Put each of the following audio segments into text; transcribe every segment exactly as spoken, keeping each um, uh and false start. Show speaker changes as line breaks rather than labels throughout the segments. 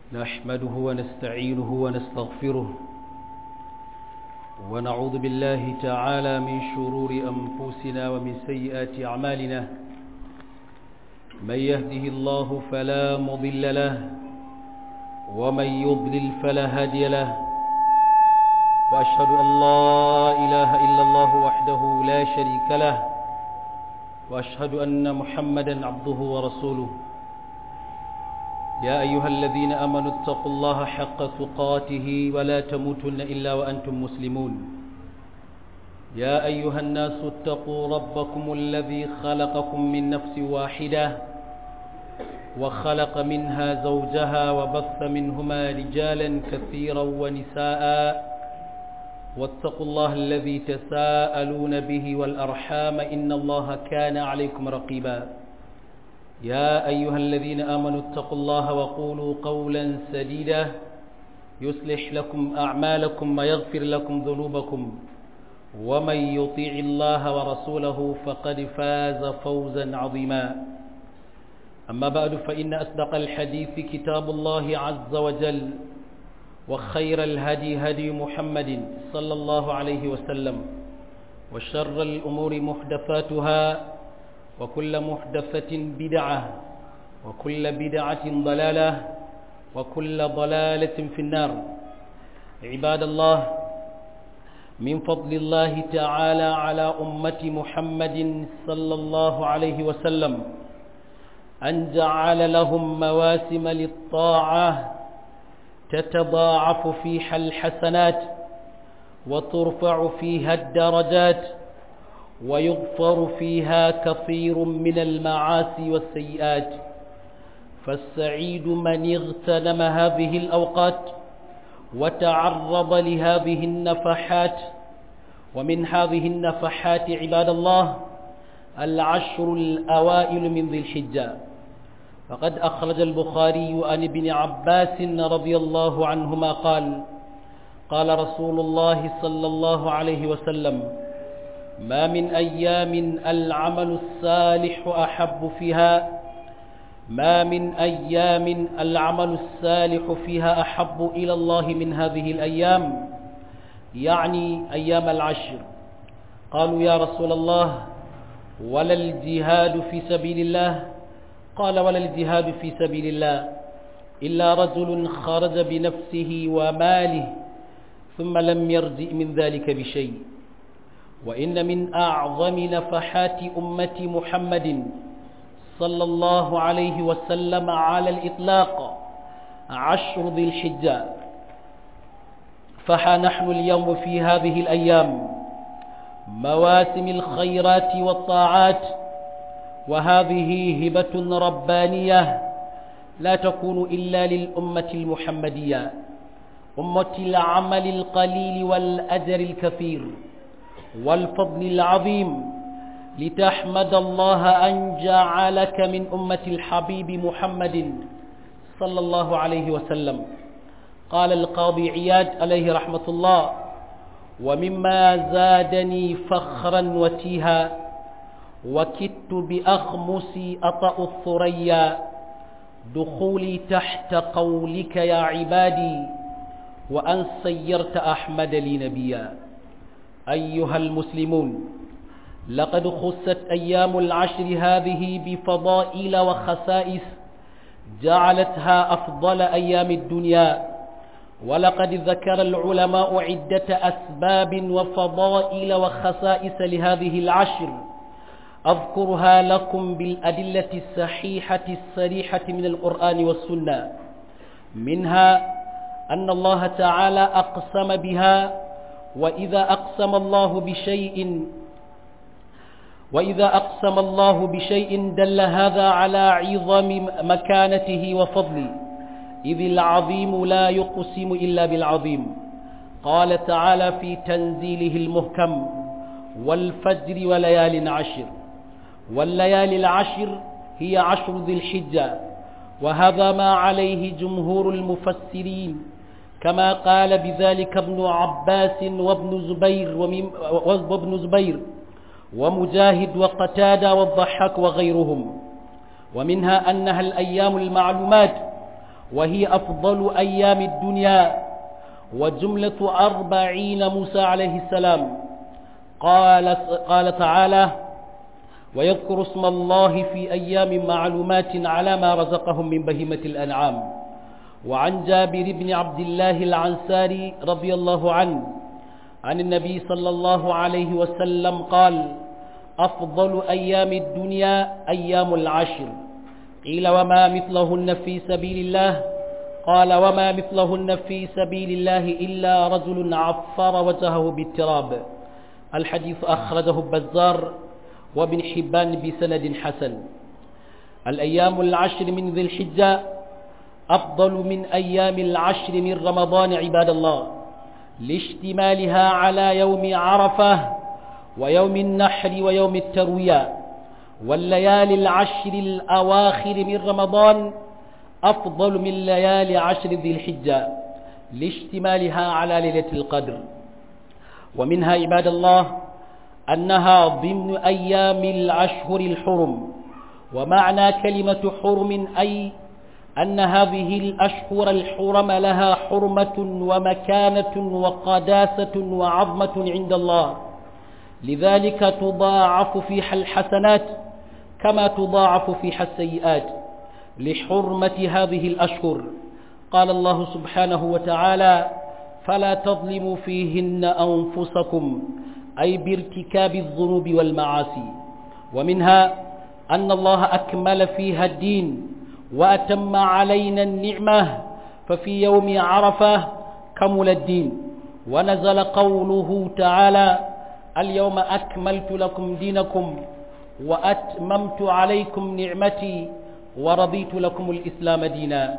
نحمده ونستعينه ونستغفره ونعوذ بالله تعالى من شرور أنفسنا ومن سيئات أعمالنا. من يهده الله فلا مضل له ومن يضلل فلا هادي له، وأشهد أن لا إله إلا الله وحده لا شريك له، وأشهد أن محمدا عبده ورسوله. يا أيها الذين آمنوا اتقوا الله حق تقاته ولا تموتن إلا وأنتم مسلمون. يا أيها الناس اتقوا ربكم الذي خلقكم من نفس واحدة وخلق منها زوجها وبث منهما رجالا كثيرا ونساء، واتقوا الله الذي تساءلون به والأرحام إن الله كان عليكم رقيبا. يا أيها الذين آمنوا اتقوا الله وقولوا قولا سديدا يصلح لكم أعمالكم ويغفر لكم ذنوبكم، ومن يطيع الله ورسوله فقد فاز فوزا عظيما. أما بعد، فإن أصدق الحديث كتاب الله عز وجل، وخير الهدي هدي محمد صلى الله عليه وسلم، وشر الأمور محدثاتها، وكل محدثة بدعة، وكل بدعة ضلالة، وكل ضلالة في النار. عباد الله، من فضل الله تعالى على أمة محمد صلى الله عليه وسلم أن جعل لهم مواسم للطاعة تتضاعف فيها الحسنات وترفع فيها الدرجات ويغفر فيها كثير من المعاصي والسيئات. فالسعيد من اغتنم هذه الأوقات وتعرض لهذه النفحات. ومن هذه النفحات عباد الله العشر الأوائل من ذي الحجة. فقد أخرج البخاري عن ابن عباس رضي الله عنهما قال: قال رسول الله صلى الله عليه وسلم: ما من أيام العمل الصالح أحب فيها ما من أيام العمل الصالح فيها أحب إلى الله من هذه الأيام، يعني أيام العشر. قالوا: يا رسول الله، ولا الجهاد في سبيل الله؟ قال: ولا الجهاد في سبيل الله إلا رجل خرج بنفسه وماله ثم لم يرجع من ذلك بشيء. وإن من أعظم نفحات أمة محمد صلى الله عليه وسلم على الإطلاق عشر ذي الحجة. فها نحن اليوم في هذه الأيام مواسم الخيرات والطاعات، وهذه هبة ربانية لا تكون إلا للأمة المحمدية، أمة العمل القليل والأجر الكثير والفضل العظيم، لتحمد الله أن جعلك من أمة الحبيب محمد صلى الله عليه وسلم. قال القاضي عياض عليه رحمة الله: ومما زادني فخرا وتيها وكدت بأخمسي أطأ الثريا دخولي تحت قولك يا عبادي وأن سيرت أحمد لي نبيا. أيها المسلمون، لقد خصت أيام العشر هذه بفضائل وخسائس جعلتها أفضل أيام الدنيا. ولقد ذكر العلماء عدة أسباب وفضائل وخسائس لهذه العشر، أذكرها لكم بالأدلة الصحيحة الصريحة من القرآن والسنة. منها أن الله تعالى أقسم بها، وإذا أقسم الله بشيء وإذا أقسم الله بشيء دل هذا على عظم مكانته وفضله، إذ العظيم لا يقسم إلا بالعظيم. قال تعالى في تنزيله المحكم: والفجر وليال عشر. والليالي العشر هي عشر ذي الحجة، وهذا ما عليه جمهور المفسرين، كما قال بذلك ابن عباس وابن زبير وابن زبير ومجاهد وقتادة والضحاك وغيرهم. ومنها أنها الأيام المعلومات، وهي أفضل أيام الدنيا وجملة أربعين موسى عليه السلام. قال, قال تعالى: ويذكر اسم الله في أيام معلومات على ما رزقهم من بهيمة الأنعام. وعن جابر بن عبد الله العنساري رضي الله عنه عن النبي صلى الله عليه وسلم قال: أفضل أيام الدنيا أيام العشر. قيل: وما مثلهن في سبيل الله؟ قال: وما مثلهن في سبيل الله إلا رجل عفر وجهه بالتراب. الحديث أخرجه البزار وابن حبان بسند حسن. الأيام العشر من ذي الحجة أفضل من أيام العشر من رمضان عباد الله، لاشتمالها على يوم عرفة ويوم النحر ويوم التروية. والليالي العشر الأواخر من رمضان أفضل من ليالي عشر ذي الحجة لاشتمالها على ليلة القدر. ومنها عباد الله أنها ضمن أيام الأشهر الحرم. ومعنى كلمة حرم أي أن هذه الأشهر الحرم لها حرمة ومكانة وقداسة وعظمة عند الله، لذلك تضاعف فيها الحسنات كما تضاعف فيها السيئات لحرمة هذه الأشهر. قال الله سبحانه وتعالى: فلا تظلموا فيهن أنفسكم، أي بارتكاب الذنوب والمعاصي. ومنها أن الله أكمل فيها الدين وأتم علينا النعمة، ففي يوم عرفة كمل الدين. ونزل قوله تعالى: اليوم أكملت لكم دينكم وأتممت عليكم نعمتي ورضيت لكم الإسلام دينا.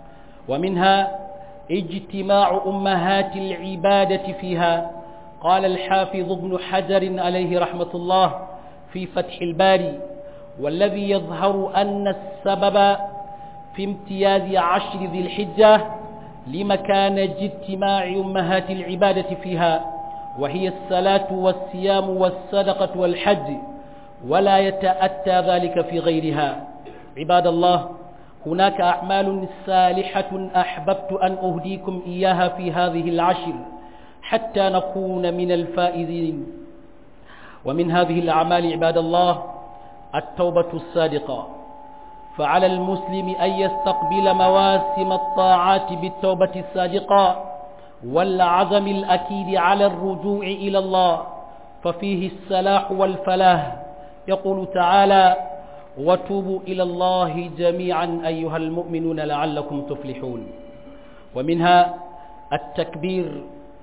ومنها اجتماع أمهات العبادة فيها. قال الحافظ ابن حجر عليه رحمة الله في فتح الباري: والذي يظهر أن السبب في امتياز عشر ذي الحجة لمكان اجتماع أمهات العبادة فيها، وهي الصلاة والصيام والصدقة والحج، ولا يتأتى ذلك في غيرها. عباد الله، هناك أعمال صالحة أحببت أن أهديكم إياها في هذه العشر حتى نكون من الفائزين. ومن هذه الأعمال عباد الله التوبة الصادقة. فعلى المسلم أن يستقبل مواسم الطاعات بالتوبة الصادقة والعزم الأكيد على الرجوع إلى الله، ففيه الصلاح والفلاح. يقول تعالى: وتوبوا إلى الله جميعا أيها المؤمنون لعلكم تفلحون. ومنها التكبير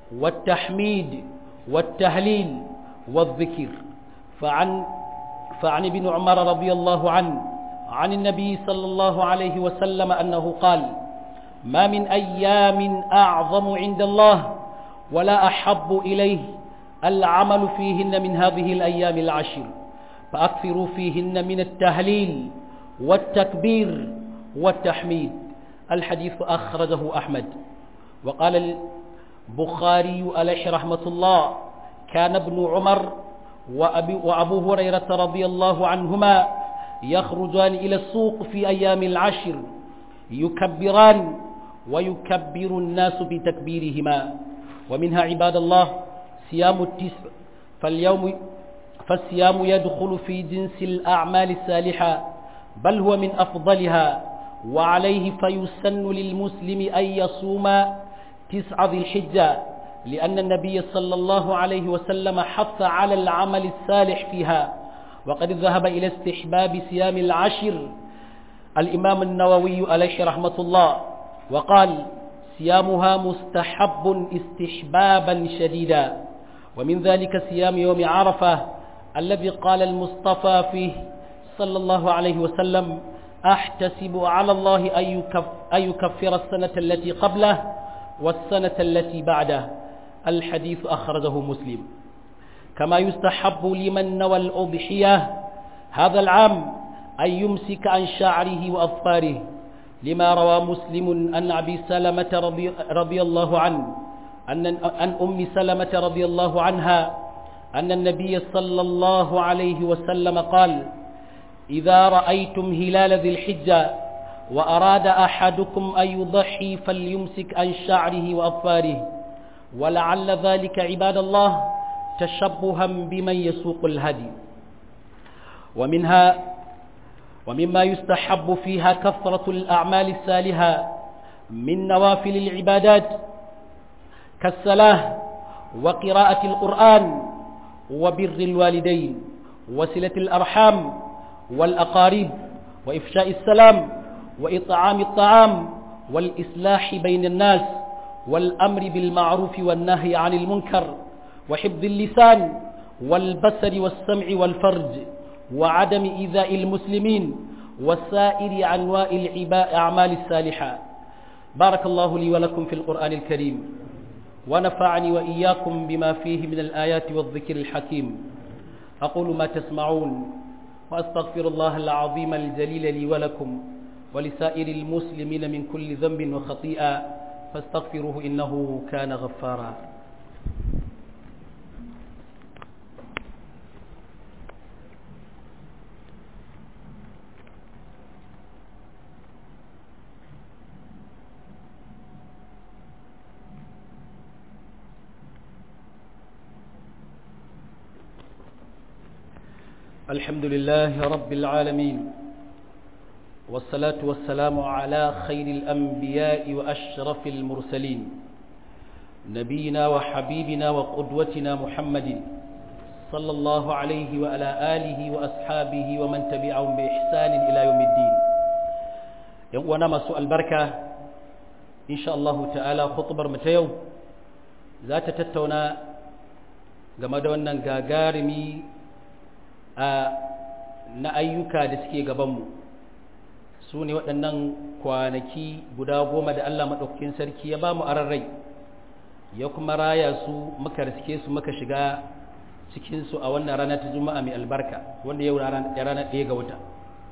والتحميد والتهليل والذكر. فعن فعن ابن عمر رضي الله عنه عن النبي صلى الله عليه وسلم أنه قال: ما من أيام أعظم عند الله ولا أحب إليه العمل فيهن من هذه الأيام العشر، فأكثروا فيهن من التهليل والتكبير والتحميد. الحديث أخرجه أحمد. وقال البخاري عليه رحمة الله: كان ابن عمر وأبو هريرة رضي الله عنهما يخرجان إلى السوق في أيام العشر يكبران ويكبر الناس بتكبيرهما. ومنها عباد الله صيام التسع، فاليوم فالصيام يدخل في جنس الأعمال الصالحة، بل هو من أفضلها، وعليه فيسن للمسلم أن يصوم تسع ذي الحجة، لأن النبي صلى الله عليه وسلم حث على العمل الصالح فيها. وقد ذهب إلى استحباب صيام العشر الإمام النووي عليه رحمة الله، وقال: صيامها مستحب استحبابا شديدا. ومن ذلك صيام يوم عرفة الذي قال المصطفى فيه صلى الله عليه وسلم: أحتسب على الله أن يكفر السنة التي قبله والسنة التي بعده. الحديث أخرجه مسلم. كما يستحب لمن نوى الأضحية هذا العام أن يمسك عن شعره وأظفاره، لما روى مسلم أن أبي سلمة رضي, رضي الله عنه أن أن أم سلمة رضي الله عنها أن النبي صلى الله عليه وسلم قال: إذا رأيتم هلال ذي الحجة وأراد أحدكم أن يضحي فليمسك عن شعره وأظفاره، ولعل ذلك عباد الله تشبها بمن يسوق الهدي. ومنها ومما يستحب فيها كثرة الأعمال الصالحة من نوافل العبادات كالصلاة وقراءة القرآن وبر الوالدين وصلة الأرحام والأقارب وإفشاء السلام وإطعام الطعام والإصلاح بين الناس والأمر بالمعروف والنهي عن المنكر وحفظ اللسان والبصر والسمع والفرج وعدم إيذاء المسلمين وسائر أنواع الأعمال الصالحة. بارك الله لي ولكم في القرآن الكريم، ونفعني وإياكم بما فيه من الآيات والذكر الحكيم. أقول ما تسمعون وأستغفر الله العظيم الجليل لي ولكم ولسائر المسلمين من كل ذنب وخطيئة فاستغفروه إنه كان غفارا. الحمد لله رب العالمين، والصلاة والسلام على خير الأنبياء وأشرف المرسلين، نبينا وحبيبنا وقدوتنا محمد صلى الله عليه وعلى آله وأصحابه ومن تبعهم بإحسان إلى يوم الدين. يوانا ما سؤال بركة إن شاء الله تعالى خطبر متيو ذات تتونا جمدونا غاغارمي na ayyuka da suke gabanmu, su ne waɗannan kwanaki guda goma da Allah maɗaukakin sarki ya ba mu aran rai, ya kuma raya su muka riske su muka shiga cikinsu a wannan rana ta juma'a mai albarka, wanda yau rana ɗaya ga wata.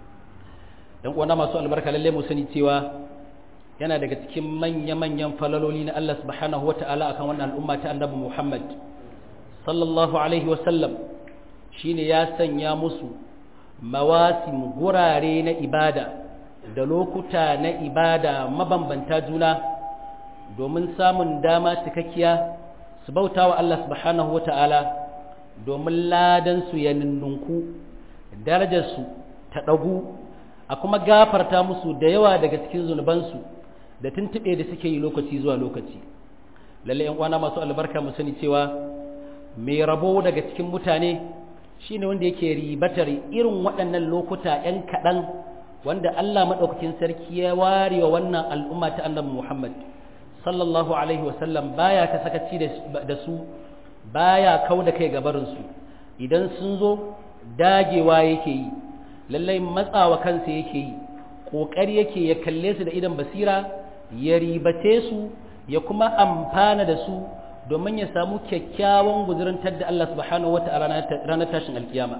don uwana masu albarka, lalle mu sani cewa yana daga cikin manya-manyan falaloli na Allah subhanahu wa ta'ala akan wannan al'umma ta annabi Muhammad sallallahu alaihi wasallam shine ya sanya musu mawasim gurare na ibada da lokuta na ibada mabambanta juna domin samun dama cikakkiya su bauta wa Allah subhanahu wata'ala, domin ladan su ya ninnunku, darajar su ta dagu, a kuma gafarta musu da yawa daga cikin zunubansu da tuntube da suke yi lokaci zuwa lokaci. Lalle ƴan uwana masu albarka mu sani cewa mai rabo daga cikin mutane shi ne wanda yake ribatar irin waɗannan lokuta ‘yan kaɗan wanda Allah maɗaukakin sarki ya ware wa wannan al'umma ta annabi Muhammad sallallahu Alaihi wasallam baya ta sakaci da su, baya kau da kai gabarinsu. Idan sun zo dagewa yake yi, lallai matsawa kansa yake yi, ƙoƙari yake ya kalle su da idan basira, ya ribace su, ya kuma amfana da su domin ya samu kyakkyawan guzurantar da Allah subhanahu wata'ala ranar tashin alkiyama.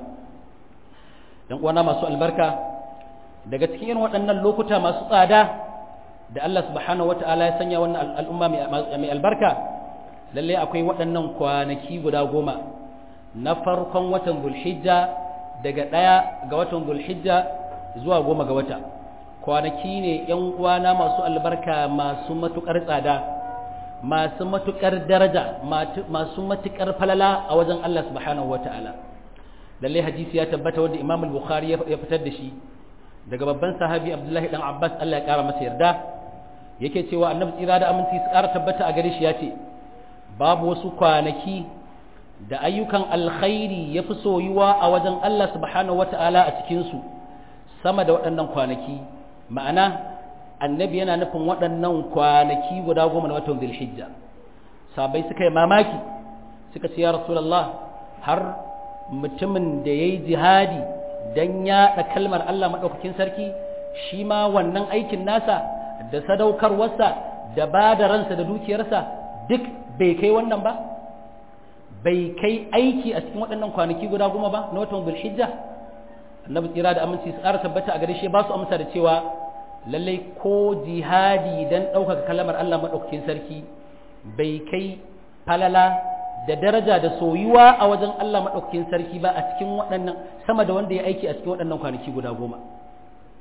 Dan uwana masu albarka, daga cikin irin waɗannan lokuta masu tsada da Allah subhanahu wata'ala ya sanya wannan al'umma mai albarka, lalle akwai waɗannan kwanaki guda goma na farkon watan Zulhijja, daga ɗaya ga watan Zulhijja zuwa goma ga wata. Kwanaki ne ‘yan uwana masu albarka masu matuƙar tsada, masu matuƙar daraja, masu matuƙar falala a wajen Allah subhanahu wata'ala. Lallai hadisi ya tabbata wanda Imam al-Bukhari ya fitar da shi daga babban sahabi Abdullahi dan Abbas, Allah ya ƙara masa yarda, yake cewa Annabi tsira da aminci su ƙara tabbata a gare shi ya ce, babu wasu kwanaki da ayyukan alkhairi ya fi soyuwa a wajen Allah subhanahu wata'ala a cikinsu sama da waɗannan kwanaki. Ma'ana annabi yana nufin waɗannan kwanaki guda goma na watan Zulhijja. Sabai suka yi mamaki, suka ce ya Rasulullah, har mutumin da yayi jihadi dan yaɗa kalmar Allah madaukakin sarki, shi ma wannan aikin nasa da sadaukarwarsa da ba da ransa da dukiyarsa duk bai kai wannan ba, bai kai aiki a cikin waɗannan kwanaki guda goma ba na watan Zulhijja? Annabi tsira da aminci su ƙara tabbata a gare shi ba su amsa da cewa lallai ko jihadi dan ɗaukaka kalmar Allah maɗaukakin sarki bai kai falala da daraja da soyuwa a wajen Allah maɗaukakin sarki ba a cikin waɗannan, sama da wanda ya aiki a cikin waɗannan kwanaki guda goma.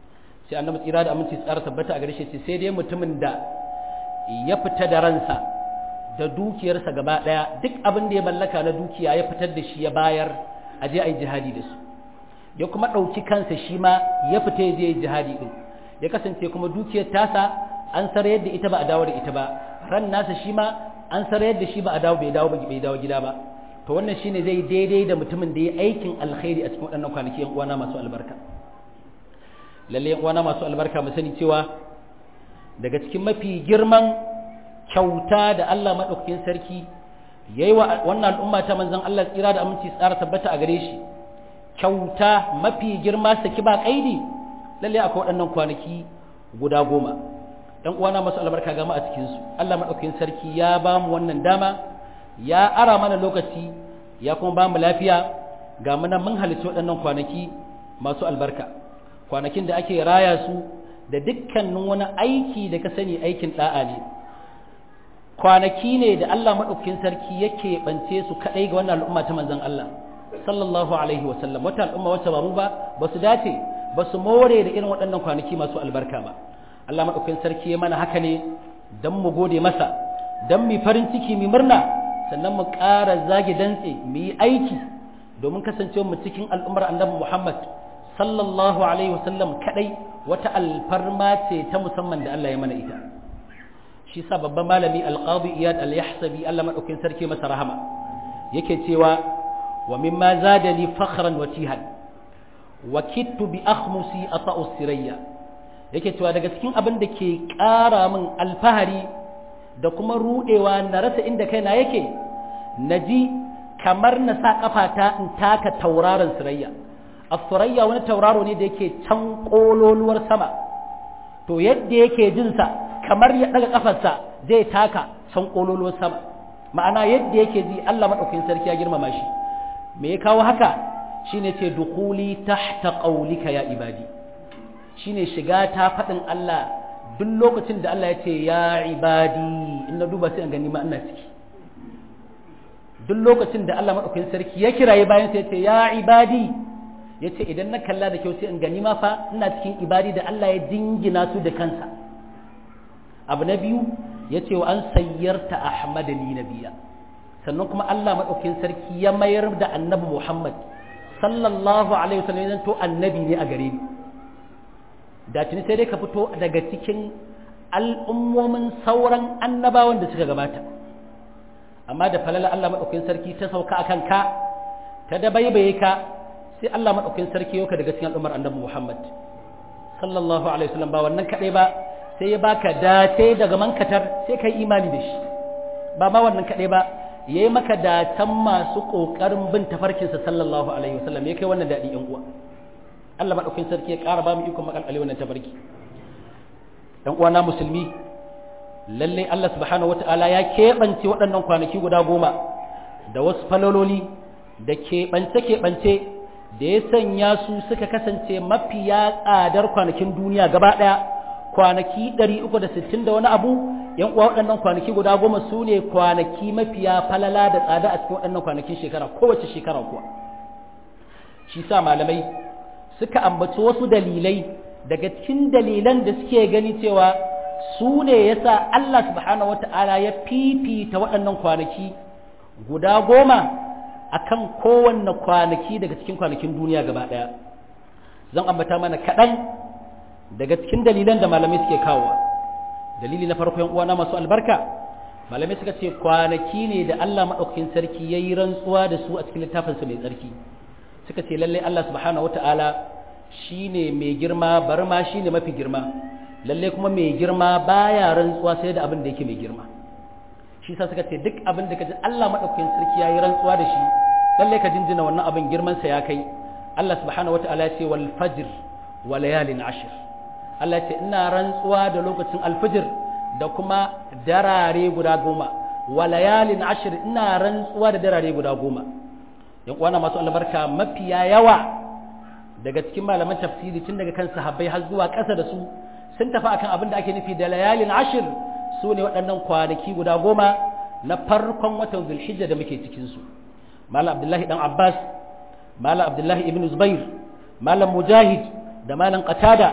sai annabi tsira da aminci tsara tabbata a gare shi sai dai mutumin da ya fita da ransa da dukiyarsa gaba daya duk abin da ya mallaka na dukiya ya fitar da shi ya bayar a je a yi jihadi da su ya kuma ɗauki kansa shi ma ya fita ya je yi jihadi din ya kasance kuma dukiyar tasa an sarayar da ita ba a dawo da ita ba ran nasa shi ma an sarayar da shi ba a dawo bai dawo bai dawo gida ba to wannan shine zai daidai da mutumin da ya aikin alkhairi a cikin waɗannan kwanaki yan uwana masu albarka lalle yan uwana masu albarka mu sani cewa daga cikin mafi girman kyauta da Allah madaukakin sarki yayi wa wannan al'umma ta manzon Allah tsira da aminci tsara tabbata a gare shi kyauta mafi girma saki ba kaidi lalle akwai waɗannan kwanaki guda goma dan uwana masu albarka ga mu a cikin su Allah madaukakin sarki ya ba mu wannan dama ya ara mana lokaci ya kuma ba mu lafiya ga mu nan mun halarci waɗannan kwanaki masu albarka kwanakin da ake raya su da dukkanin wani aiki da ka sani aikin da'a ne kwanaki ne da Allah madaukakin sarki yake bance su kadai ga wannan al'umma ta manzon Allah sallallahu alaihi wa sallam wata al'umma wacce ba mu ba ba su dace ba su more da irin waɗannan kwanaki masu albarka ba Allah madaukakin sarki ya mana haka ne dan mu gode masa dan mu farin ciki mu murna sannan mu ƙara zage dantse mu yi aiki domin kasancewa mu cikin al'ummar annabi Muhammad sallallahu alaihi wasallam kadai wata alfarma ce ta musamman da Allah ya mana ita shi sa babban malami al-qadi iyad al-yahsabi Allah madaukakin sarki masa rahama yake cewa wa mimma zadani fakhran wa tihan wa kittu bi akhmusi ata'u sirayya yake cewa daga cikin abin da ke ƙara min alfahari da kuma rudewa na rasa inda kaina yake naji kamar na sa kafata in taka tauraron sirayya as-surayya wani tauraro ne da yake can kololuwar sama to yadda yake jin sa kamar ya daga kafarsa zai taka can kololuwar sama ma'ana yadda yake ji Allah madaukakin sarki ya girmama shi me ya kawo haka shine ce dukhuli tahta qawlika ya ibadi shine shiga ta fadin Allah duk lokacin da Allah ya ce ya ibadi in na duba sai an gani ma ina ciki duk lokacin da Allah madaukakin sarki ya kiraye bayan sai ya ce ya ibadi yace idan na kalla da kyau sai in gani ma fa ina cikin ibadi da Allah ya dingina su da kansa abu na biyu yace wa an sayyarta ahmadani nabiyya sannan kuma Allah madaukakin sarki ya mayar da annabi Muhammad sallallahu alaihi wasallam to annabi ne a gare ni da tuni sai dai ka fito daga cikin al'ummomin sauran annabawan da suka gabata amma da falala Allah madaukakin sarki ta sauka akan ka ta dabaibaye ka sai Allah madaukakin sarki yau ka daga cikin al'ummar annabi Muhammad sallallahu alaihi wasallam ba wannan kadai ba sai ya baka dace daga mankatar sai kai imani da shi ba ma wannan kadai ba yayi maka datan masu kokarin bin tafarkinsa sallallahu alaihi wasallam ya kai wannan dadi yan uwa Allah madaukakin sarki ya ƙara ba mu ikon makalkale wannan tafarki dan uwa na musulmi lalle Allah subhanahu wataala ya keɓance waɗannan kwanaki guda goma da wasu falololi da keɓance keɓance da ya sanya su suka kasance mafiya tsadar kwanakin duniya gaba ɗaya kwanaki ɗari uku da sittin da wani abu yan uwa waɗannan kwanaki guda goma su ne kwanaki mafiya falala da tsada a cikin waɗannan kwanakin shekara kowace shekara kuwa shi sa malamai suka ambaci wasu dalilai daga cikin dalilan da suke gani cewa su ne yasa Allah subhanahu wata'ala ya fifita waɗannan kwanaki guda goma akan kowanne kwanaki daga cikin kwanakin duniya gaba ɗaya zan ambata mana kaɗan daga cikin dalilan da malamai suke kawowa dalili na farko yan uwana masu albarka malamai suka ce kwanaki ne da Allah madaukakin sarki yayi rantsuwa da su a cikin littafinsa mai tsarki suka ce lalle Allah subhanahu wataala shine mai girma bar ma shine mafi girma lalle kuma mai girma baya rantsuwa sai da abin da yake mai girma shi yasa suka ce duk abin da kaji Allah madaukakin sarki yayi rantsuwa da shi lalle ka jinjina wannan abin girman sa ya kai Allah subhanahu wataala ya ce wal fajr wa layalin ashr Allah ya ce ina rantsuwa da lokacin alfajr da kuma darare guda goma wa layalin ashr ina rantsuwa da darare guda goma yan uwana masu albarka mafiya yawa daga cikin malaman tafsiri tun daga kan sahabbai har zuwa ƙasa da su sun tafi akan abin da ake nufi da layalin ashir su ne waɗannan kwanaki guda goma na farkon watan zulhijja da muke cikin su malam abdullahi dan abbas malam abdullahi ibn zubair malam mujahid da malam qatada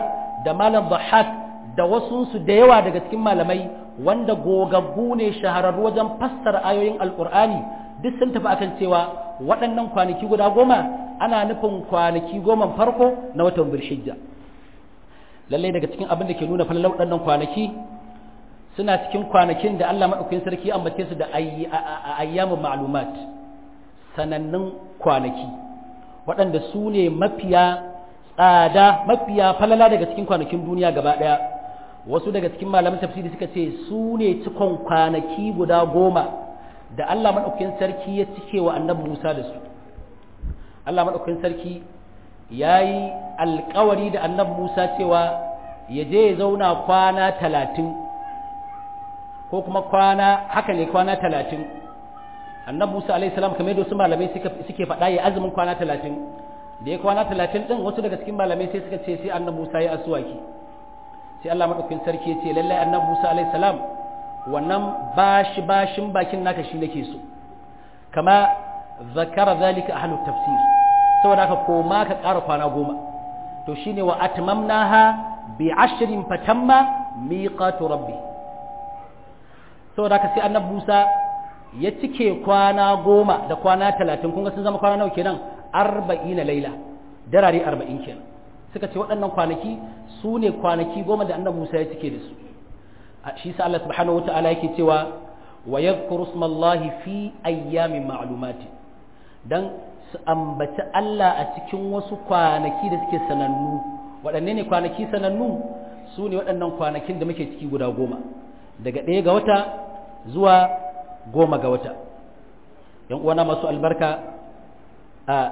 da malam Dhahhak da wasu su da yawa daga cikin malamai wanda gogaggu ne shahararru wajen fassara ayoyin alqur'ani duk sun tafi akan cewa waɗannan kwanaki guda goma ana nufin kwanaki goma farko na watan Dhulhijja. Lallai daga cikin abin da ke nuna falalar waɗannan kwanaki suna cikin kwanakin da Allah maɗaukakin sarki ambace su da ayyamun ma'lumat, sanannun kwanaki waɗanda su ne mafiya tsada mafiya falala daga cikin kwanakin duniya gaba ɗaya. Wasu daga cikin malaman tafsiri suka ce su ne cikon kwanaki guda goma da Allah maɗaukakin sarki ya cike wa annabi Musa da su. Allah maɗaukakin sarki ya yi alkawari da annabi Musa cewa ya je ya zauna kwana talatin ko kuma kwana haka ne kwana talatin. Annabi Musa alaihi salam kamar yadda wasu malamai suke faɗa ya azumin kwana talatin. Da ya kwana talatin ɗin wasu daga cikin malamai sai suka ce sai annabi Musa ya asuwaki. Sai Allah maɗaukakin sarki ya ce lallai annabi Musa alaihi salam wannan bashi bashin bakin naka shi nake so. Kama zakara zalika ahlut tafsir. Saboda haka koma ka ƙara kwana goma. To shine wa atmamnaha bi ashrin fatamma miqatu rabbi. Saboda haka sai annabi Musa ya cike kwana goma da kwana talatin, kun ga sun zama kwana nawa kenan arba'ina laila, darare arba'in kenan. Suka ce waɗannan kwanaki su ne kwanaki goma da annabi Musa ya cike da su. Shi sa Allah subhanahu wata'ala yake cewa wa yadhkuru ismallahi fi ayyamin ma'lumati, dan su ambaci Allah a cikin wasu kwanaki da suke sanannu. Waɗanne ne kwanaki sanannu? Su ne waɗannan kwanakin da muke ciki guda goma, daga ɗaya ga wata zuwa goma ga wata. ‘Yan uwana masu albarka, a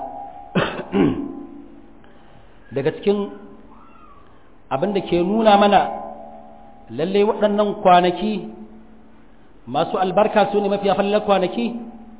daga cikin abin da ke nuna mana lallai waɗannan kwanaki masu albarka su ne mafiya fallar kwanaki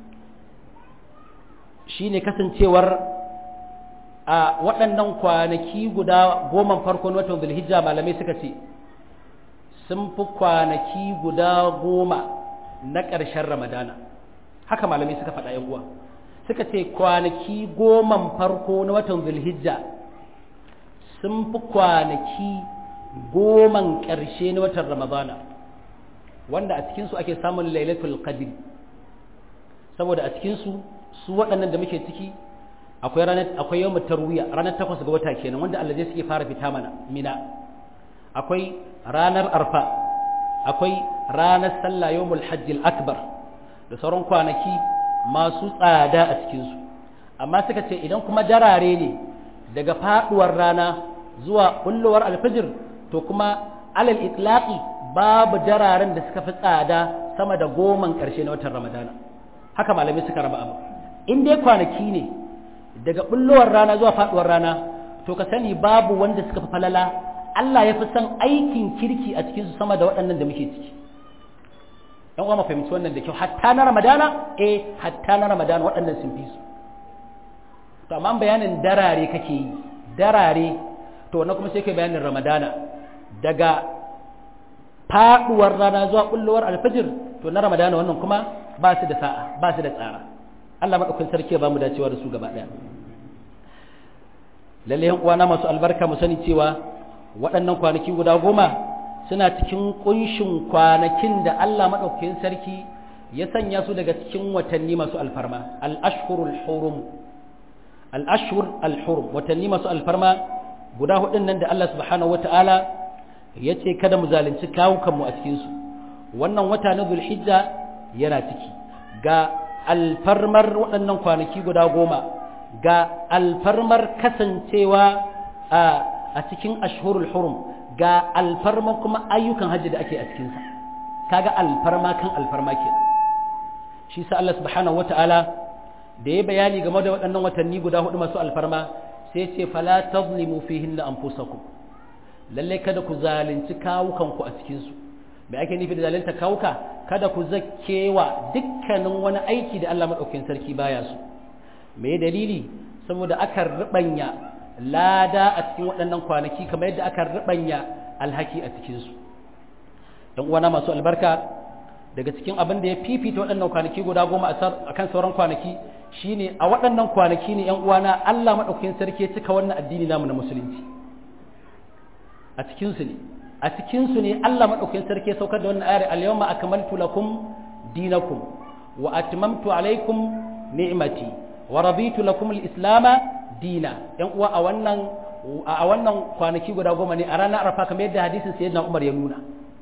shi ne kasancewar a waɗannan kwanaki guda goma farko na watan Zulhijja malamai suka ce sun fi kwanaki guda goma na ƙarshen Ramadana. Haka malamai suka faɗa ‘yan uwa, suka ce kwanaki goman farko na watan Zulhijja sun fi kwanaki goman ƙarshe na watan Ramadana, wanda a cikinsu ake samun Lailatul Qadr. Saboda a cikinsu su waɗannan da muke ciki akwai ranar akwai yawmut tarwiya, ranar takwas ga wata kenan, wanda Allah zai suke fara fita mana mina. Akwai ranar arfa, akwai ranar sallah yawmul hajjil akbar da sauran kwanaki masu tsada a cikinsu. Amma suka ce idan kuma darare ne daga faduwar rana zuwa bullowar alfajir, to kuma alal itlaqi babu dararen da suka fi tsada sama da goman ƙarshe na watan Ramadana. Haka malamai suka raba abu. In dai kwanaki ne daga bullowar rana zuwa faduwar rana, to ka sani babu wanda suka fi falala. Allah ya fi son aikin kirki a cikinsu sama da waɗannan da muke ciki. ‘Yan uwa fahimci wannan da kyau, hatta na Ramadana, eh, hatta na Ramadana waɗannan sun fi su. To, amma bayanin darare kake yi, darare, to wannan kuma sai kai bayanin Ramadana. Daga faɗuwar rana zuwa ɓullowar alfajir, to na Ramadana wannan kuma ba su da sa'a, ba su da tsara. Allah maɗaukakin sarki ya ba mu dacewa da su gaba ɗaya. Lallai ‘yan uwana masu albarka mu sani cewa waɗannan kwanaki guda goma suna cikin ƙunshin kwanakin da Allah maɗaukakin sarki ya sanya su daga cikin watanni masu alfarma, al-ashhurul hurum. Al-ashhur al-hurum, watanni masu alfarma guda hudun nan da Allah subhanahu wata'ala ya ce kada mu zalunci kawukanmu a cikinsu. Wannan wata na Zulhijja yana ciki. Ga alfarmar waɗannan kwanaki guda goma, ga alfarmar kasancewa a a cikin ashhurul hurum, ga alfarma kuma ayyukan hajji da ake a cikinsa. Kaga alfarma kan alfarma ke. Shi sa Allah subhanahu wata'ala da ya bayani game da waɗannan watanni guda hudu masu alfarma sai ce fala tazlimu fihinna anfusakum. Lalle kada ku zalunci kawukanku a cikinsu. Me ake nufi da zalunta kawuka? Kada ku zakkewa dukkanin wani aiki da Allah madaukakin sarki baya so. Me dalili? Saboda aka rubanya lada a cikin waɗannan kwanaki kamar yadda aka rubanya alhaki a cikinsu. Don uwana masu albarka, daga cikin abin da ya fifita waɗannan kwanaki guda goma a kan sauran kwanaki shine a waɗannan kwanaki ne ‘yan uwana Allah maɗaukakin sarki ya cika wannan addini namu na musulunci. a cikin su ne a cikin su ne Allah madaukakin sarki ya saukar da wannan ayar al-yawma akmaltu lakum dinakum wa atmamtu alaykum ni'mati wa raditu lakum al-islam dina yan uwa a wannan a wannan kwanaki guda goma ne a ranar arafa kamar yadda hadisin sayyidina Umar ya nuna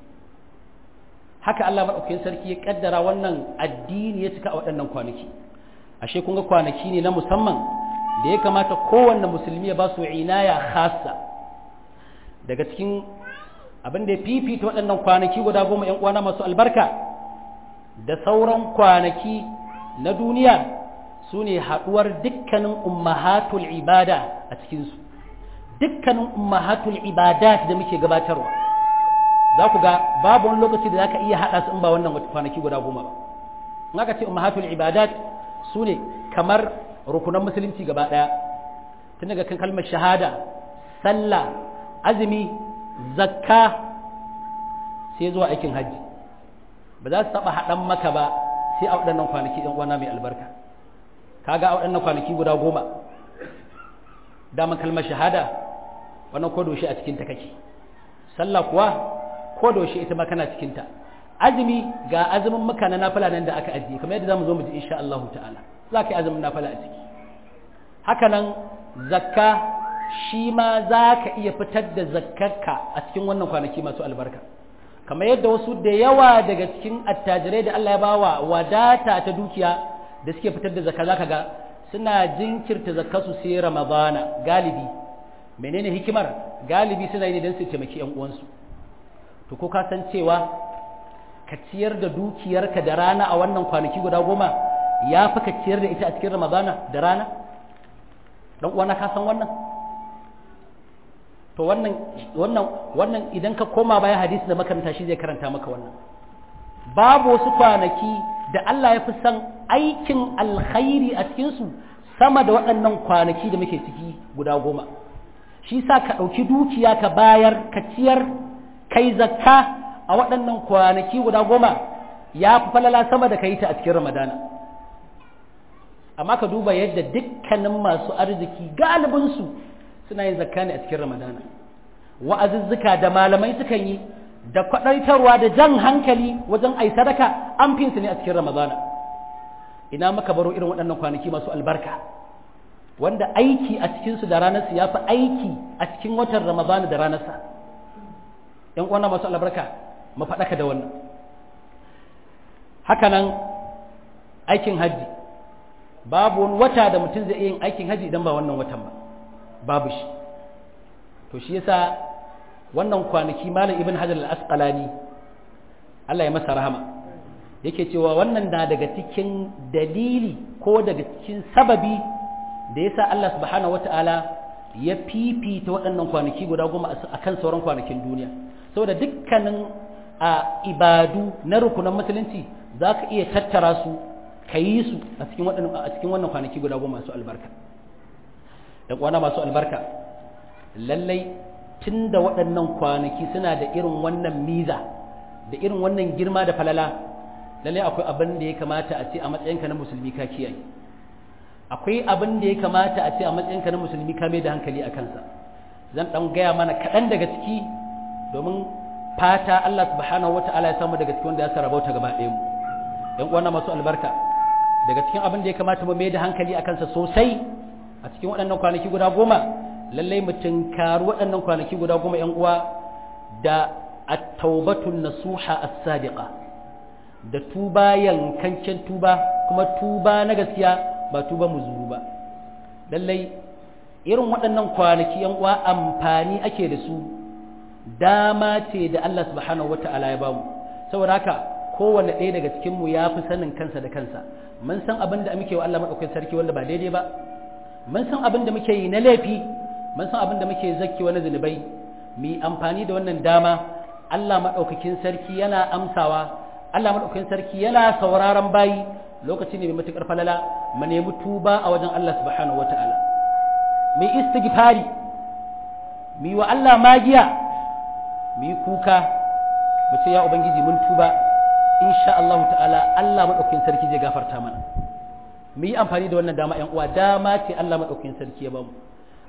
haka Allah madaukakin sarki ya kaddara wannan addini ya cika a waɗannan kwanaki ashe kun ga kwanaki ne na musamman da ya kamata kowanne musulmi ya ba su inaya khassa daga cikin abin da ya fifita waɗannan kwanaki guda goma ƴan uwana masu albarka da sauran kwanaki na duniya su ne haɗuwar dukkanin ummahatul ibada a cikinsu dukkanin ummahatul ibadat da muke gabatarwa za ku ga babu wani lokaci da za ka iya haɗa su in ba wannan kwanaki guda goma ba in aka ce ummahatul ibadat su ne kamar rukunan musulunci gaba ɗaya tun daga kan kalmar shahada sallah azumi zakka sai zuwa aikin hajji ba za su taɓa haɗan maka ba sai a waɗannan kwanaki ɗan uwana mai albarka kaga a waɗannan kwanaki guda goma daman kalmar shahada wannan kodoshi a cikinta kake sallah kuwa kodoshi ita ma kana cikinta azumi ga azumin maka na nafila nan da aka ajiye kamar yadda zamu zo mu ji insha Allah ta'ala za ka yi azumin nafila a ciki haka nan zakka shi ma za ka iya fitar da zakkarka a cikin wannan kwanaki masu albarka kamar yadda wasu da yawa daga cikin attajirai da Allah ya bawa wadata ta dukiya da suke fitar da zakka zaka ga suna jinkirta zakkarsu sai Ramadana galibi menene hikimar galibi suna yi don su taimaki ƴan uwansu to ko ka san cewa ka ciyar da dukiyarka da rana a wannan kwanaki guda goma ya fi ka ciyar da ita a cikin Ramadana da rana dan uwana ka san wannan to wannan wannan wannan idan ka koma bayan hadisi da makaranta shi zai karanta maka wannan babu wasu kwanaki da Allah ya fi san aikin alkhairi a cikin su sama da waɗannan kwanaki da muke ciki guda goma shi sa ka ɗauki dukiya ka bayar ka ciyar kai zakka a waɗannan kwanaki guda goma ya fi falala sama da ka yi ta a cikin Ramadana amma ka duba yadda dukkanin masu arziki galibinsu suna yin zakka ne a cikin Ramadana wa'azuzzuka da malamai sukan yi da kwaɗaitarwa da jan hankali wajen ai sadaka an fi su ne a cikin Ramadana ina maka baro irin waɗannan kwanaki masu albarka wanda aiki a cikinsu da ranarsu ya fi aiki a cikin watan Ramadana da ranarsa ‘yan uwana masu albarka mu faɗaka da wannan haka nan aikin hajji babu wani wata da mutum zai yin aikin hajji idan ba wannan watan ba babu shi to shi yasa wannan kwanaki malam ibn hajar al-asqalani Allah ya masa rahama yake cewa wannan na daga cikin dalili ko daga cikin sababi da yasa Allah subhanahu wata'ala ya fifita waɗannan kwanaki guda goma akan sauran kwanakin duniya saboda dukkanin a ibadu na rukunan musulunci za ka iya tattara su ka yi su a cikin a cikin wannan kwanaki guda goma masu albarka da kwana masu albarka lallai tun da waɗannan kwanaki suna da irin wannan miza da irin wannan girma da falala lallai akwai abin da ya kamata a ce a matsayinka na musulmi ka kiyaye akwai abin da ya kamata a ce a matsayinka na musulmi ka mai da hankali a kansa zan ɗan gaya mana kaɗan daga ciki domin fata Allah subhanahu wata'ala ya samu daga cikin wanda ya sarabauta gaba ɗaya mu ɗan uwana masu albarka daga cikin abin da ya kamata mu mai da hankali a kansa sosai a cikin waɗannan kwanaki guda goma lallai mu tunkaru waɗannan kwanaki guda goma ƴan uwa da at-taubatun nasuha as-sadiqa da tuba yankancen tuba kuma tuba na gaskiya ba tuba muzuru ba lallai irin waɗannan kwanaki ƴan uwa amfani ake da su dama ce da Allah subhanahu wata'ala ya bamu saboda haka kowanne ɗaya daga cikin mu ya fi sanin kansa da kansa mun san abin da muke wa Allah madaukakin sarki wanda ba daidai ba mun san abin da muke yi na laifi mun san abin da muke zakki wani zunubai mu yi amfani da wannan dama Allah madaukakin sarki yana amsawa Allah madaukakin sarki yana sauraron bayi lokaci ne mai matukar falala mu nemi tuba a wajen Allah subhanahu wata'ala mu istighfari mu yi wa Allah magiya mu yi kuka mu ce ya ubangiji mun tuba insha Allah ta'ala Allah madaukakin sarki zai gafarta mana mu yi amfani da wannan dama ƴan uwa dama ce Allah madaukakin sarki ya bamu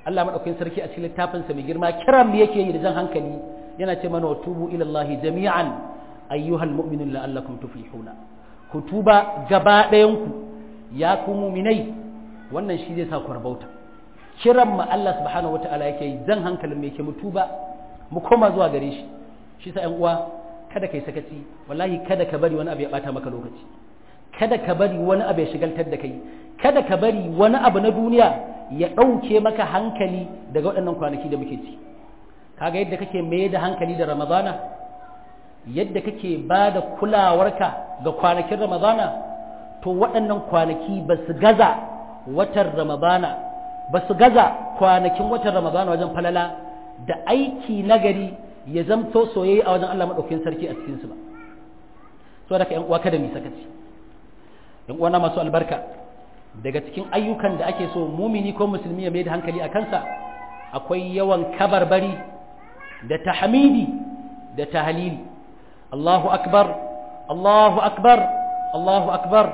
Allah madaukakin sarki a cikin littafinsa mai girma kiran mu yake yi da jan hankali yana ce mana tubu ila Allah jami'an ayyuhal mu'minun la'allakum tuflihuna ku tuba gaba ɗayan ku ya ku mu'minai wannan shi zai sa ku rabauta kiran mu Allah subhanahu wata'ala yake yi jan hankalin mu yake mu tuba mu koma zuwa gare shi shi sa ƴan uwa kada kai sakaci wallahi kada ka bari wani abu ya bata maka lokaci kada ka bari wani abu ya shigaltar da kai kada ka bari wani abu na duniya ya ɗauke maka hankali daga waɗannan kwanaki da muke ci kaga yadda kake mai da hankali da ramadana yadda kake ba da kulawarka ga kwanakin ramadana to waɗannan kwanaki ba su gaza watan ramadana ba su gaza kwanakin watan ramadana wajen falala da aiki nagari ya zamto soyayya a wajen Allah maɗaukakin sarki a cikinsu ba so da ka ‘yan uwa kada mu sakaci ‘yan uwana masu albarka daga cikin ayyukan da ake so mumini ko musulmi ya mai da hankali a kansa akwai yawan kabarbari da tahmidi da tahlili Allahu akbar Allahu akbar Allahu akbar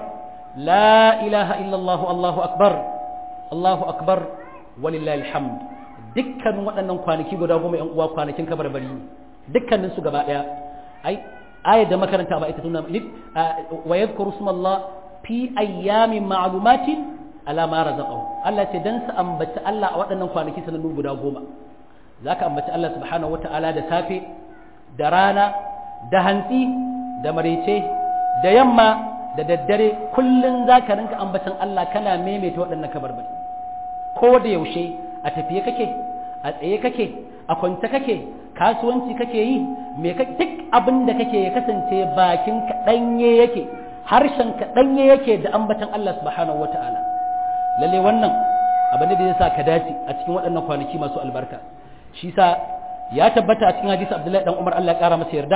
la ilaha illa Allah Allahu akbar Allahu akbar walillahi alhamd dukkanin waɗannan kwanaki guda goma ƴan uwa kwanakin kabarbari ne dukkanin su gaba daya ai ayat da makaranta ba ita tuna wa yadhkuru ismallah fi ayyamin ma'lumatin ala ma razaqahu Allah ce dan su ambaci Allah a waɗannan kwanaki sanannu guda goma zaka ambaci Allah subhanahu wata'ala da safe da rana da hantsi da marece da yamma da daddare kullun zaka rinka ambacin Allah kana maimaita waɗannan kabarbari ko da yaushe a tafiye kake a tsaye kake a kwance kake kasuwanci kake yi me kake duk abin da kake ya kasance bakin ka danye yake harshen ka danye yake da ambatan Allah subhanahu wataala lalle wannan abin da zai sa ka dace a cikin waɗannan kwanaki masu albarka shi sa ya tabbata a cikin hadisi Abdullahi dan Umar Allah ya kara masa yarda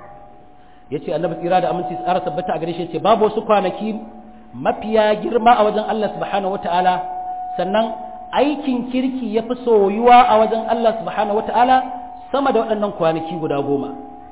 yace annabi tsira da aminci tsara tabbata a gare shi yace babu wasu kwanaki mafiya girma a wajen Allah subhanahu wataala sannan aikin kirki yafi soyuwa a wajen Allah subhanahu wataala sama da waɗannan kwanaki guda goma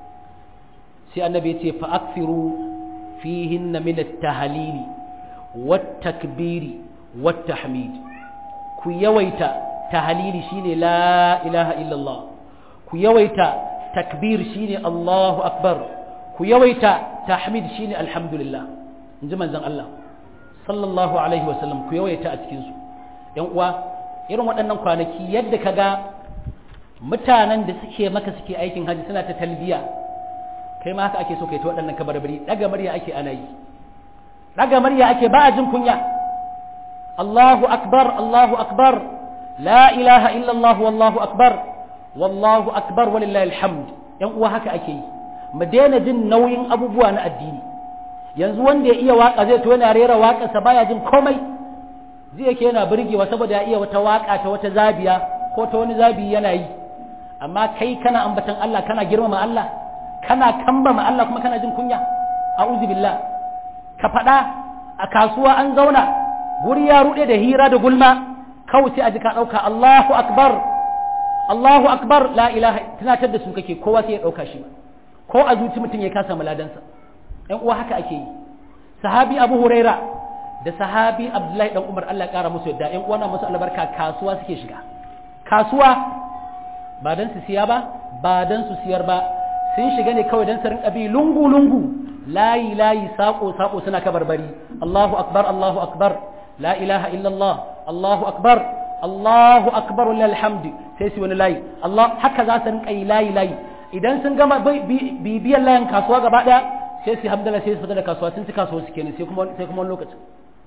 sai annabi yace fa akthiru فيهن من التهليل والتكبير والتحميد كي يويتا تهليل شيني لا إله إلا الله كي يويتا تكبير شيني الله أكبر كي يويتا تحميد شيني الحمد لله نجمع زن الله صلى الله عليه وسلم كي يويتا أتكنسو ينقوى irin waɗannan kwanaki yadda ka ga mutanen da suke maka suke aikin hajji suna ta talbiya kai ma haka ake so kai ta waɗannan kabarbari daga murya ake ana yi daga murya ake ba a jin kunya Allahu akbar Allahu akbar la ilaha illa Allah wallahu akbar wallahu akbar walillahi alhamd yan uwa haka ake yi mu daina jin nauyin abubuwa na addini yanzu wanda ya iya waka zai to yana rera wakar sa baya jin komai zai yake yana burgewa saboda ya iya wata waka ta wata zabiya ko ta wani zabi yana yi amma kai kana ambatan Allah kana girmama Allah kana kambama Allah kuma kana jin kunya a'udhu billah ka fada a kasuwa an zauna guri ya rude da hira da gulma kawai sai a ji ka dauka Allahu akbar Allahu akbar la ilaha tunatar da su kake kowa sai ya dauka shi ko a zuci mutum ya kasa muladansa ɗan uwa haka ake yi sahabi Abu Huraira da sahabi Abdullahi dan Umar Allah ya kara musu yadda ɗan uwa na musu albarka kasuwa suke shiga kasuwa ba dan su siya ba ba dan su siyar ba sun shiga ne kawai don su rinka bi lungu-lungu layi-layi saƙo-saƙo suna kabarbari Allahu akbar Allahu akbar la ilaha illallah Allahu akbar Allahu akbar wal hamdi sai su wani layi Allah haka za su rinka yi layi-layi idan sun gama bibiyan layin kasuwa gaba daya sai su hamdala sai su fita da kasuwa sun ci kasuwa su kenan sai kuma sai kuma lokacin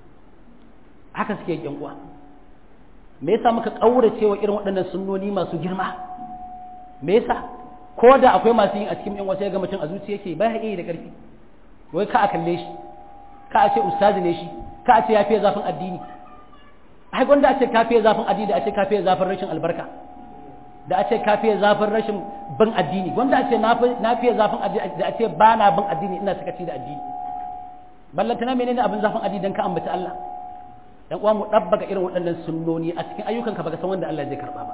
haka suke yan uwa me yasa muka kaurace wa irin waɗannan sunnoni masu girma me yasa ko da akwai masu yin a cikin yan wasu ya ga mutum a zuciya yake ba ya iya da ƙarfi wai ka a kalle shi ka a ce ustazi ne shi ka a ce ya fiye zafin addini ai gwanda a ce ka fiye zafin addini da a ce ka fiye zafin rashin albarka da a ce ka fiye zafin rashin bin addini gwanda a ce na fiye zafin addini da a ce ba na bin addini ina sakaci da addini ballantana menene abin zafin addini dan ka ambaci Allah dan uwa mu dabbaga irin waɗannan sunnoni a cikin ayyukanka baka san wanda Allah zai karba ba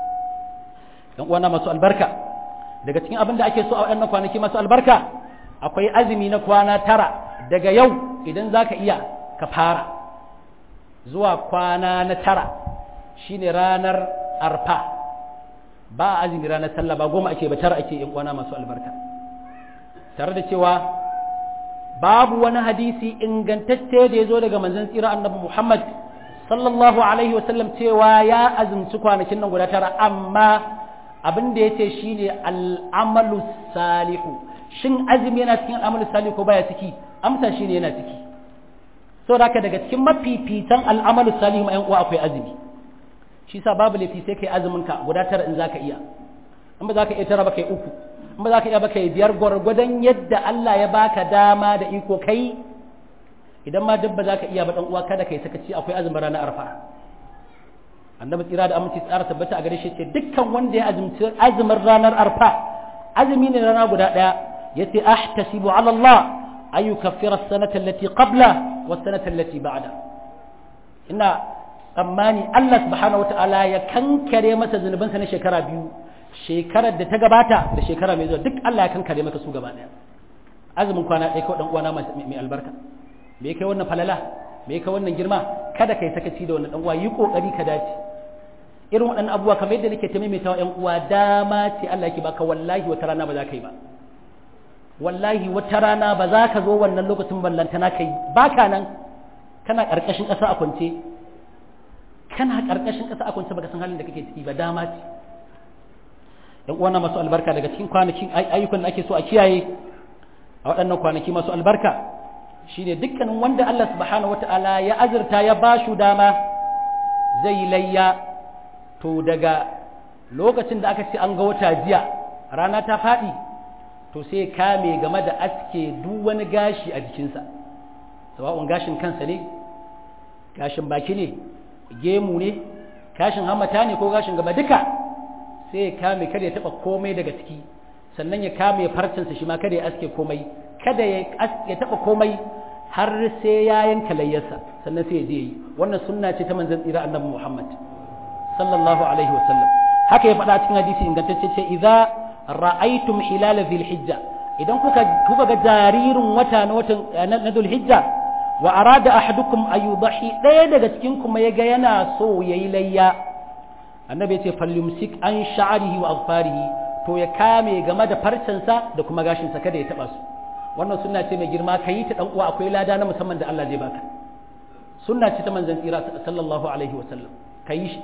dan uwa na masu albarka daga cikin abin da ake so a waɗannan kwanaki masu albarka akwai azumi na kwana tara daga yau idan za ka iya ka fara zuwa kwana na tara shine ranar arfa ba azumi ranar sallah ba goma ake ba tara ake yan uwana masu albarka tare da cewa babu wani hadisi ingantacce da ya zo daga manzon tsira annabi Muhammad sallallahu alaihi wasallam cewa ya azumci kwanakin nan guda tara amma abin da yace shine al'amalu salihu shin azumi yana cikin al'amalu salihu ko baya ciki amsa shine yana ciki saboda haka daga cikin mafifitan al'amalu salihu ma yan uwa akwai azumi shi sa babu laifi sai kai azumin ka guda tara in zaka iya in ba zaka iya tara ba kai uku in ba zaka iya ba kai biyar gwargwadon yadda Allah ya baka dama da iko kai idan ma dabba zaka iya ba dan uwa kada kai sakaci akwai azumin ranar arfa annabi tsira da aminci tsara tabbata a gare shi ce dukkan wanda ya azumci azumin ranar arfa azumi ne rana guda daya yace ahtasibu ala Allah ay yukaffira as-sanata allati qabla was-sanata allati ba'da ina tsammani Allah subhanahu wata'ala ya kankare masa zunubansa na shekara biyu shekarar da ta gabata da shekara mai zuwa duk Allah ya kankare maka su gaba daya azumin kwana ɗaya kawai dan uwana mai albarka me kai wannan falala me kai wannan girma kada kai sakaci da wannan dan uwa yi kokari ka dace irin waɗannan abubuwa kamar yadda nake ta maimaitawa ƴan uwa dama ce Allah yake baka wallahi wata rana ba za ka yi ba wallahi wata rana ba za ka zo wannan lokacin ballantana kai baka nan kana karkashin ƙasa a kwance kana karkashin ƙasa a kwance baka san halin da kake ciki ba dama ce ƴan uwana masu albarka daga cikin kwanakin ayyukan da ake so a kiyaye a waɗannan kwanaki masu albarka shine dukkanin wanda Allah subhanahu wataala ya azurta ya bashu dama zai layya to daga lokacin da aka ce an ga wata jiya rana ta faɗi to sai kame game da aske duk wani gashi a jikinsa sawa'un gashin kansa ne gashin baki ne gemu ne gashin hammata ne ko gashin gaba duka sai ya kame kada ya taba komai daga ciki sannan ya kame farcinsa shi ma kada ya aske komai kada ya taba komai har sai ya yanka layyarsa sannan sai ya je yi wannan sunna ce ta manzon tsira annabi Muhammad sallallahu alaihi wasallam haka ya faɗa cikin hadisi ingantacce ce idza ra'aytum hilal dhil hijja idan kuka kuka ga jaririn wata na watan na dhul hijja wa arada ahadukum ayudahi ɗaya daga cikin kuma yaga yana so yayi layya annabi ya ce falyumsik an sha'rihi wa azfarihi to ya kame game da farcensa da kuma gashinsa kada ya taba su wannan sunna ce mai girma kai ta dan uwa akwai lada na musamman da Allah zai baka sunna ce ta manzon tsira sallallahu alaihi wasallam kai shi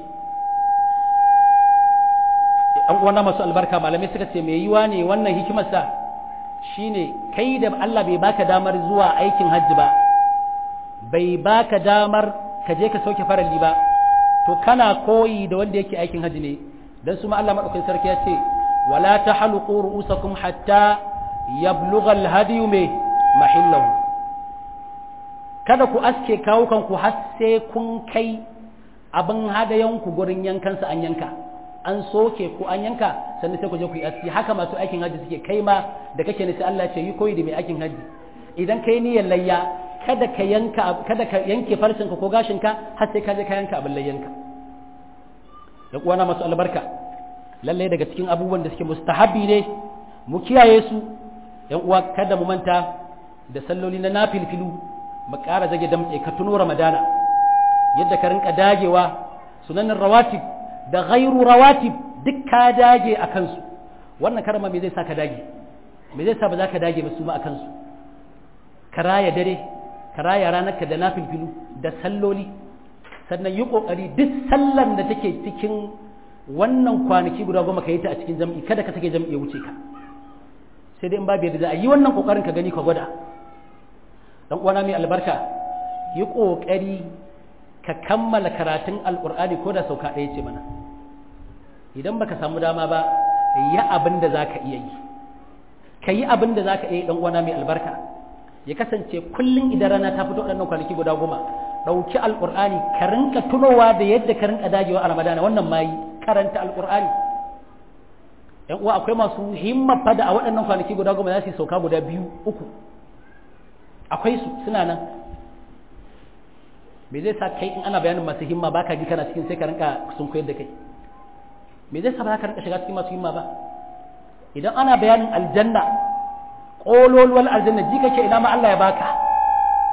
an uwana masu albarka malamai suka ce mai yiwa ne wannan hikimarsa shine kai da Allah bai baka damar zuwa aikin hajji ba bai baka damar ka je ka sauke farali ba to kana koyi da wanda yake aikin hajji ne dan su ma Allah madaukakin sarki ya ce wala tahluqu ru'usakum hatta yablugha al-hadiyu mahillahu kada ku aske kawukan ku har sai kun kai abin hadayanku gurin yankansa an yanka an soke ku an yanka sannan sai ku je ku yi aski haka masu aikin hajji suke kai ma da kake ne sai Allah ce yi koyi da mai aikin hajji idan kai niyyar layya kada ka yanka kada ka yanke farcinka ko gashinka har sai ka je ka yanka abin layyanka da kuwa na masu albarka lalle daga cikin abubuwan da suke mustahabi ne mu kiyaye su yan uwa kada mu manta da salloli na nafilfilu mu ƙara zage damtse ka tuno ramadana yadda ka rinka dagewa sunanin rawatib da ghairu rawatib duk ka dage a kansu wannan karama me zai sa ka dage me zai sa ba za ka dage ba su ma a kansu ka raya dare ka raya ranarka da nafilfilu da salloli sannan yi kokari duk sallan da take cikin wannan kwanaki guda goma ka yi ta a cikin jam'i kada ka sake jam'i ya wuce ka sai dai in babu yadda za a yi wannan kokarin ka gani ka gwada dan uwana mai albarka yi kokari ka kammala karatun alqur'ani ko da sauka ɗaya ce mana idan baka samu dama ba yi abin da zaka iya yi ka yi abin da zaka iya yi dan uwana mai albarka ya kasance kullun idan rana ta fito waɗannan kwanaki guda goma ɗauki alqur'ani ka rinka tunowa da yadda ka rinka dagewa a ramadana wannan ma yi karanta alqur'ani yan uwa akwai masu himma fada a waɗannan kwanaki guda goma za su yi sauka guda biyu uku akwai su suna nan me zai sa kai in ana bayanin masu himma baka ji kana cikin sai ka rinka sun koyar da kai me zai sa ba ka rinka shiga cikin masu himma ba idan ana bayanin aljanna ƙololuwar aljanna ji kake ina ma Allah ya baka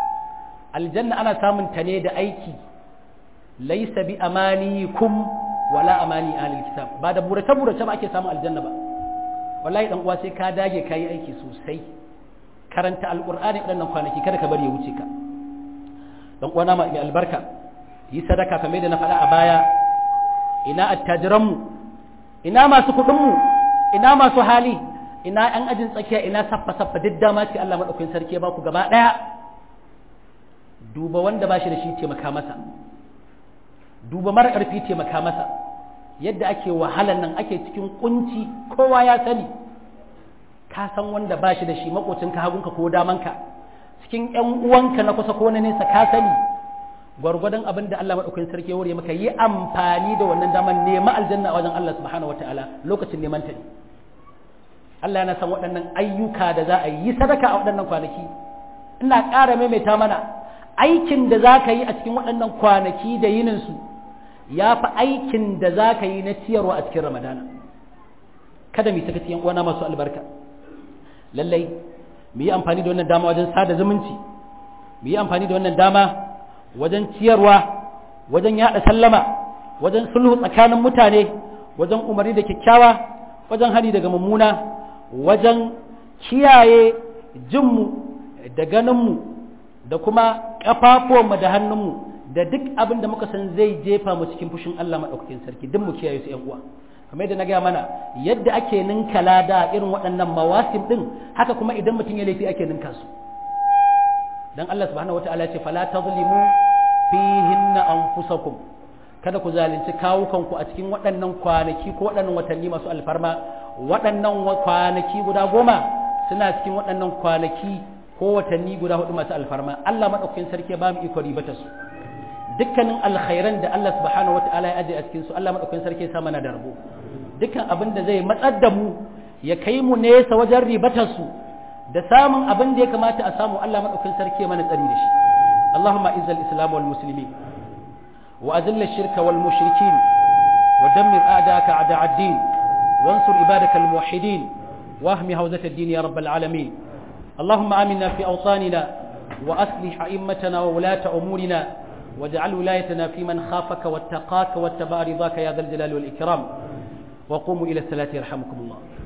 aljanna ana samun ta ne da aiki laysa bi amanikum wala amani ahlil kitab ba da burace burace ba ake samun aljanna ba wallahi dan uwa sai ka dage kai aiki sosai karanta alqur'ani wadannan kwanaki kada ka bari ya wuce ka dan uwa na mai albarka yi sadaka kamar da na faɗa a baya ina attajiranmu ina masu kuɗinmu ina masu hali ina ‘yan ajin tsakiya ina saffa-saffa duk dama ce Allah maɗaukakin sarki ya ba ku gaba ɗaya duba wanda ba shi da shi taimaka masa duba mara ƙarfi taimaka masa yadda ake wahalan nan ake cikin kunci kowa ya sani ka san wanda ba shi da shi maƙocinka hagunka ko damanka cikin ‘yan uwanka na kusa ko na nesa ka sani gwargwadon abin da Allah maɗaukakin sarki ya wuri maka yi amfani da wannan daman nema aljanna a wajen Allah subhanahu wataala lokacin neman ta ne Allah yana san waɗannan ayyuka da za a yi sadaka a waɗannan kwanaki ina ƙara maimaita mana aikin da za ka yi a cikin waɗannan kwanaki da yininsu ya fi aikin da za ka yi na ciyarwa a cikin ramadana kada mu saka cikin uwana masu albarka lallai mu yi amfani da wannan dama wajen sada zumunci mu yi amfani da wannan dama wajen ciyarwa wajen yaɗa sallama wajen sulhu tsakanin mutane wajen umarni da kyakkyawa wajen hani daga mummuna wajen kiyaye jinmu da ganinmu da kuma ƙafafuwanmu da hannunmu da duk abin da muka san zai jefa mu cikin fushin Allah maɗaukakin sarki duk mu kiyaye su ‘yan uwa kamar yadda na gaya mana yadda ake ninka lada irin waɗannan mawasim ɗin haka kuma idan mutum ya laifi ake ninka su dan Allah subhanahu wataala ya ce fala tazlimu fihinna anfusakum kada ku zalunci kawukanku a cikin waɗannan kwanaki ko waɗannan watanni masu alfarma waɗannan kwanaki guda goma suna cikin waɗannan kwanaki ko watanni guda hudu masu alfarma Allah madaukakin sarki ya ba mu iko ribata su dukkanin alkhairan da Allah subhanahu wataala ya aje a cikin su Allah madaukakin sarki ya sa mana da rabo dukkan abin da zai matsar da mu ya kai mu nesa wajen ribatar su da samun abin da ya kamata a samu Allah madaukakin sarki ya mana tsari da shi Allahumma izzil islam wal muslimin وأذل الشرك والمشركين ودمر أعداءك أعداء الدين وانصر عبادك الموحدين واهم هوزة الدين يا رب العالمين اللهم آمنا في أوطاننا وأصلح أئمتنا وولاة أمورنا واجعل ولايتنا في من خافك واتقاك واتبع رضاك يا ذا الجلال والإكرام وقوموا إلى الصلاة يرحمكم الله